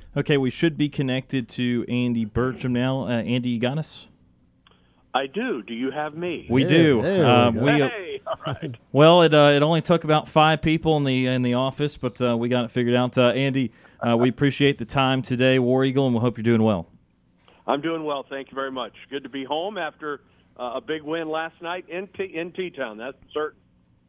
Okay, we should be connected to Andy Burcham now. Andy, you got us? I do. Do you have me? We do. There we go. Hey, all right. Well, it only took about 5 people in the office, but we got it figured out. Andy, we appreciate the time today, War Eagle, and we hope you're doing well. I'm doing well. Thank you very much. Good to be home after a big win last night in T-Town. That's certain.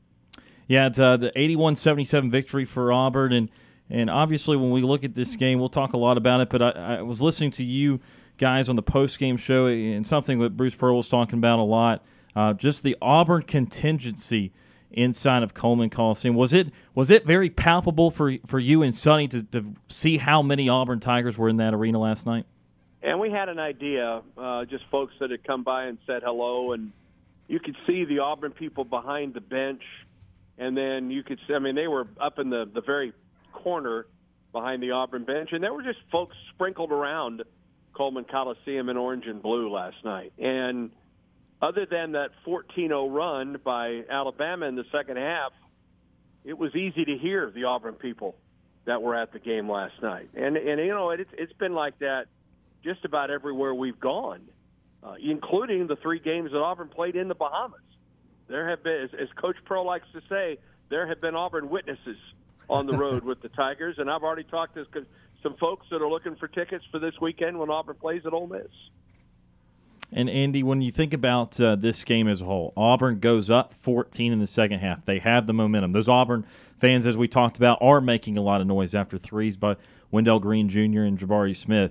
Yeah, it's the 81-77 victory for Auburn, and obviously when we look at this game, we'll talk a lot about it, but I was listening to you guys on the post-game show, and something that Bruce Pearl was talking about a lot, just the Auburn contingency inside of Coleman Coliseum. Was it very palpable for you and Sonny to see how many Auburn Tigers were in that arena last night? And we had an idea, just folks that had come by and said hello, and you could see the Auburn people behind the bench, and then you could see, I mean, they were up in the very corner behind the Auburn bench, and there were just folks sprinkled around Coleman Coliseum in orange and blue last night. And other than that 14-0 run by Alabama in the second half, it was easy to hear the Auburn people that were at the game last night. And you know, it's been like that just about everywhere we've gone, including the 3 games that Auburn played in the Bahamas. There have been, as Coach Pearl likes to say, there have been Auburn witnesses on the road with the Tigers, and I've already talked to some folks that are looking for tickets for this weekend when Auburn plays at Ole Miss. And, Andy, when you think about this game as a whole, Auburn goes up 14 in the second half. They have the momentum. Those Auburn fans, as we talked about, are making a lot of noise after threes by Wendell Green Jr. and Jabari Smith.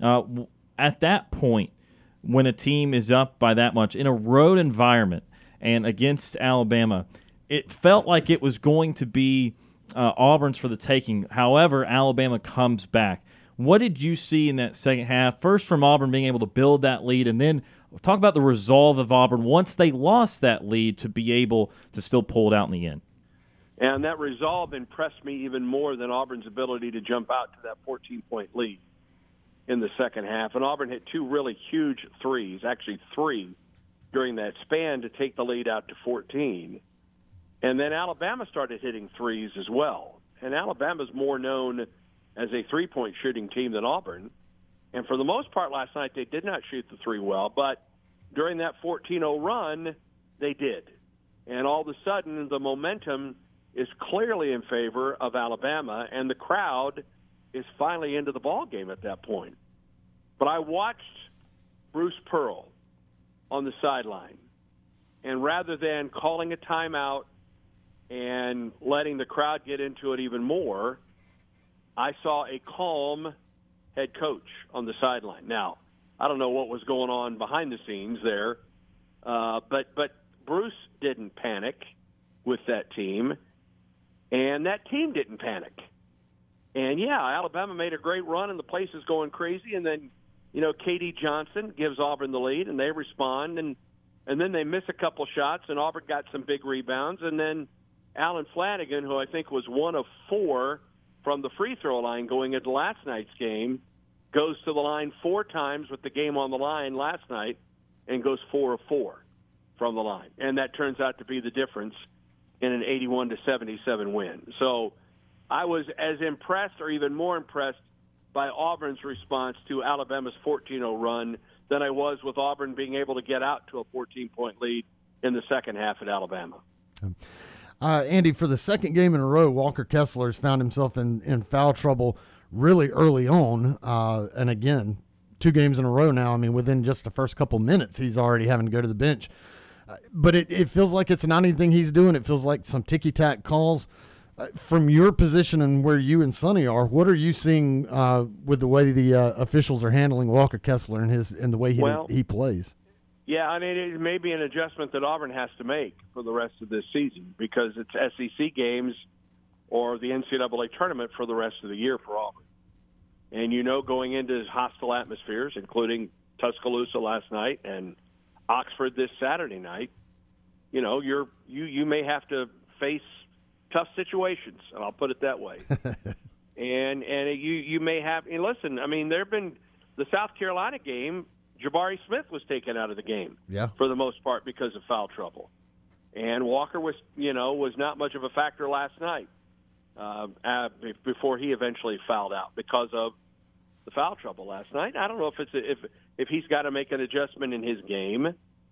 At that point, when a team is up by that much in a road environment and against Alabama, it felt like it was going to be Auburn's for the taking. However, Alabama comes back. What did you see in that second half? First, from Auburn being able to build that lead, and then talk about the resolve of Auburn once they lost that lead to be able to still pull it out in the end. And that resolve impressed me even more than Auburn's ability to jump out to that 14-point lead in the second half. And Auburn hit 2 really huge threes, actually 3, during that span to take the lead out to 14. And then Alabama started hitting threes as well. And Alabama's more known as a three-point shooting team than Auburn. And for the most part last night, they did not shoot the 3 well. But during that 14-0 run, they did. And all of a sudden, the momentum is clearly in favor of Alabama, and the crowd is finally into the ball game at that point. But I watched Bruce Pearl on the sideline, and rather than calling a timeout and letting the crowd get into it even more, I saw a calm head coach on the sideline. Now, I don't know what was going on behind the scenes there, but Bruce didn't panic with that team, and that team didn't panic. And, yeah, Alabama made a great run, and the place is going crazy, and then, you know, K.D. Johnson gives Auburn the lead, and they respond, and then they miss a couple shots, and Auburn got some big rebounds, and then Alan Flanagan, who I think was 1 of 4 from the free throw line going into last night's game, goes to the line 4 times with the game on the line last night and goes 4 of 4 from the line. And that turns out to be the difference in an 81-77 win. So I was as impressed or even more impressed by Auburn's response to Alabama's 14-0 run than I was with Auburn being able to get out to a 14-point lead in the second half at Alabama. Andy, for the second game in a row, Walker Kessler has found himself in foul trouble really early on. And again, 2 games in a row now. I mean, within just the first couple minutes, he's already having to go to the bench. But it feels like it's not anything he's doing. It feels like some ticky-tack calls. From your position and where you and Sonny are, what are you seeing with the way the officials are handling Walker Kessler and the way he plays? Yeah, I mean, it may be an adjustment that Auburn has to make for the rest of this season because it's SEC games or the NCAA tournament for the rest of the year for Auburn. And, you know, going into hostile atmospheres, including Tuscaloosa last night and Oxford this Saturday night, you know, you may have to face tough situations, and I'll put it that way. and you may have – and listen, I mean, there have been – the South Carolina game – Jabari Smith was taken out of the game for the most part because of foul trouble. And Walker was not much of a factor last night before he eventually fouled out because of the foul trouble last night. I don't know if he's got to make an adjustment in his game.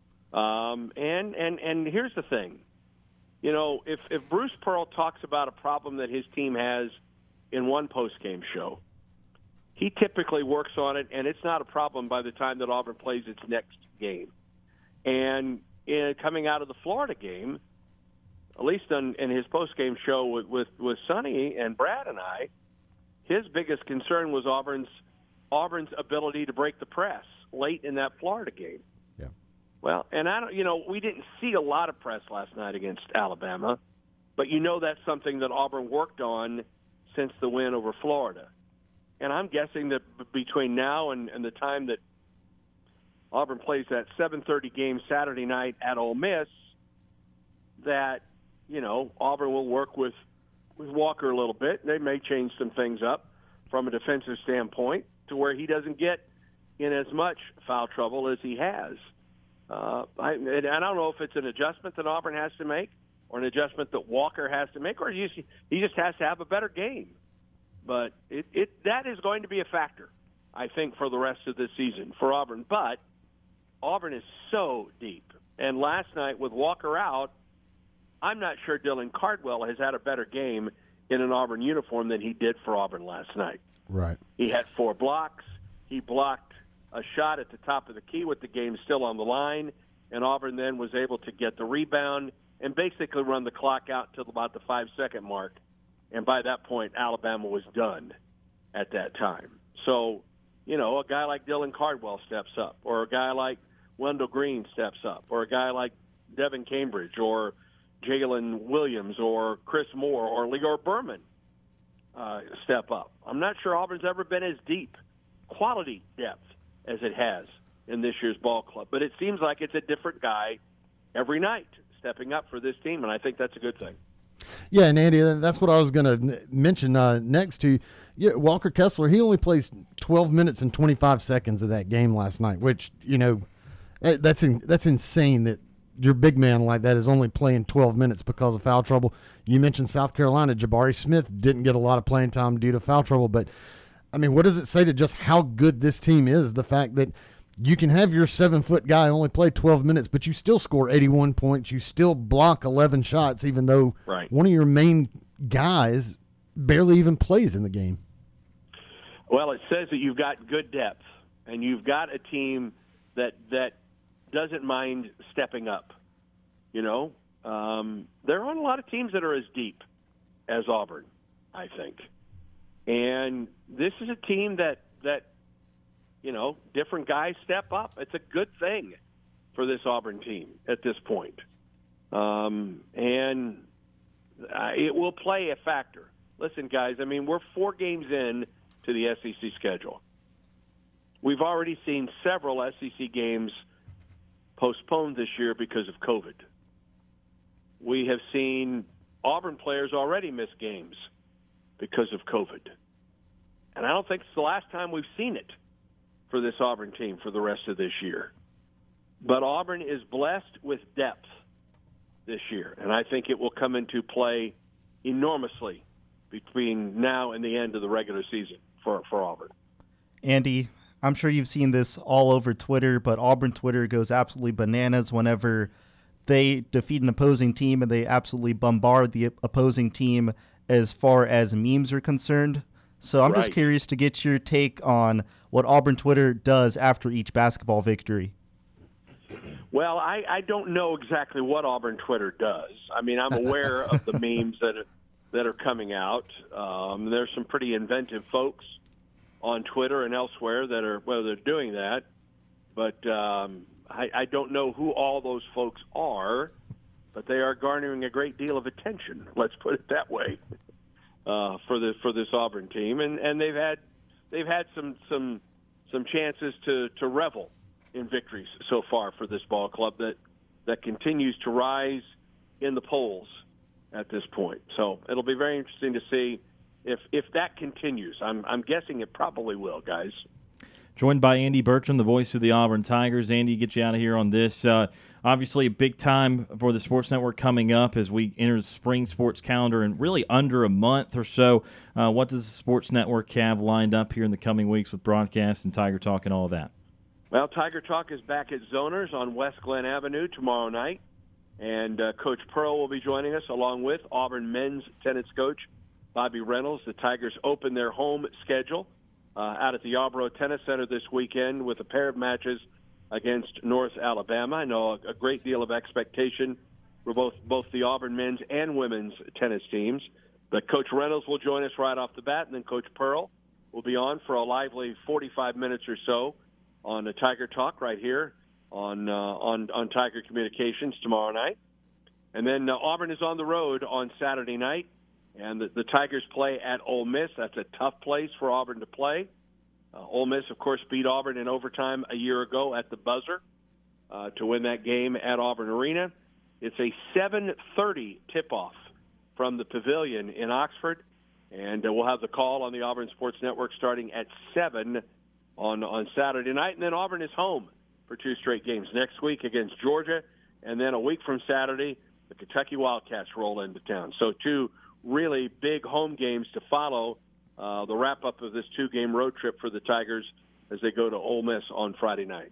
And here's the thing. You know, if Bruce Pearl talks about a problem that his team has in one post-game show, he typically works on it, and it's not a problem by the time that Auburn plays its next game. And coming out of the Florida game, at least in his post-game show with Sonny and Brad and I, his biggest concern was Auburn's ability to break the press late in that Florida game. Yeah. Well, and we didn't see a lot of press last night against Alabama, but that's something that Auburn worked on since the win over Florida. And I'm guessing that between now and the time that Auburn plays that 7:30 game Saturday night at Ole Miss, that Auburn will work with Walker a little bit. They may change some things up from a defensive standpoint to where he doesn't get in as much foul trouble as he has. I don't know if it's an adjustment that Auburn has to make or an adjustment that Walker has to make, or he just has to have a better game. But that is going to be a factor, I think, for the rest of this season for Auburn. But Auburn is so deep. And last night with Walker out, I'm not sure Dylan Cardwell has had a better game in an Auburn uniform than he did for Auburn last night. Right. He had 4 blocks. He blocked a shot at the top of the key with the game still on the line, and Auburn then was able to get the rebound and basically run the clock out to about the 5-second mark. And by that point, Alabama was done at that time. So, a guy like Dylan Cardwell steps up, or a guy like Wendell Green steps up, or a guy like Devin Cambridge, or Jalen Williams, or Chris Moore, or Lior Berman step up. I'm not sure Auburn's ever been as deep, quality depth, as it has in this year's ball club. But it seems like it's a different guy every night stepping up for this team, and I think that's a good thing. Yeah, and Andy, that's what I was going to mention next to you. Walker Kessler. He only plays 12 minutes and 25 seconds of that game last night, which, that's insane that your big man like that is only playing 12 minutes because of foul trouble. You mentioned South Carolina. Jabari Smith didn't get a lot of playing time due to foul trouble, but, what does it say to just how good this team is, the fact that you can have your 7-foot guy only play 12 minutes, but you still score 81 points. You still block 11 shots, even though one of your main guys barely even plays in the game. Well, it says that you've got good depth, and you've got a team that doesn't mind stepping up. There aren't a lot of teams that are as deep as Auburn, I think. And this is a team that different guys step up. It's a good thing for this Auburn team at this point. And it will play a factor. Listen, guys, we're 4 games in to the SEC schedule. We've already seen several SEC games postponed this year because of COVID. We have seen Auburn players already miss games because of COVID. And I don't think it's the last time we've seen it for this Auburn team for the rest of this year. But Auburn is blessed with depth this year, and I think it will come into play enormously between now and the end of the regular season for Auburn. Andy, I'm sure you've seen this all over Twitter, but Auburn Twitter goes absolutely bananas whenever they defeat an opposing team, and they absolutely bombard the opposing team as far as memes are concerned. So I'm just curious to get your take on what Auburn Twitter does after each basketball victory. Well, I don't know exactly what Auburn Twitter does. I'm aware of the memes that are coming out. There's some pretty inventive folks on Twitter and elsewhere that are doing that. But I don't know who all those folks are, but they are garnering a great deal of attention. Let's put it that way. For this Auburn team, and they've had some chances to revel in victories so far for this ball club that continues to rise in the polls at this point. So it'll be very interesting to see if that continues. I'm guessing it probably will, guys. Joined by Andy Bertram, the voice of the Auburn Tigers. Andy, get you out of here on this. Obviously, a big time for the Sports Network coming up as we enter the spring sports calendar in really under a month or so. What does the Sports Network have lined up here in the coming weeks with broadcast and Tiger Talk and all of that? Well, Tiger Talk is back at Zoners on West Glen Avenue tomorrow night. And Coach Pearl will be joining us along with Auburn men's tennis coach Bobby Reynolds. The Tigers open their home schedule out at the Yarborough Tennis Center this weekend with a pair of matches against North Alabama. I know a great deal of expectation for both the Auburn men's and women's tennis teams. But Coach Reynolds will join us right off the bat, and then Coach Pearl will be on for a lively 45 minutes or so on the Tiger Talk right here on Tiger Communications tomorrow night. And then Auburn is on the road on Saturday night. And the Tigers play at Ole Miss. That's a tough place for Auburn to play. Ole Miss, of course, beat Auburn in overtime a year ago at the buzzer to win that game at Auburn Arena. It's a 7:30 tip-off from the Pavilion in Oxford. And we'll have the call on the Auburn Sports Network starting at 7 on Saturday night. And then Auburn is home for 2 straight games next week against Georgia. And then a week from Saturday, the Kentucky Wildcats roll into town. So 2 really big home games to follow the wrap-up of this 2-game road trip for the Tigers as they go to Ole Miss on Saturday night.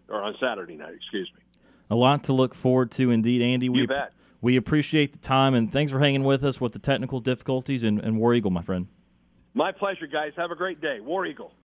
A lot to look forward to indeed, Andy. You bet. We appreciate the time, and thanks for hanging with us with the technical difficulties, and War Eagle, my friend. My pleasure, guys. Have a great day. War Eagle.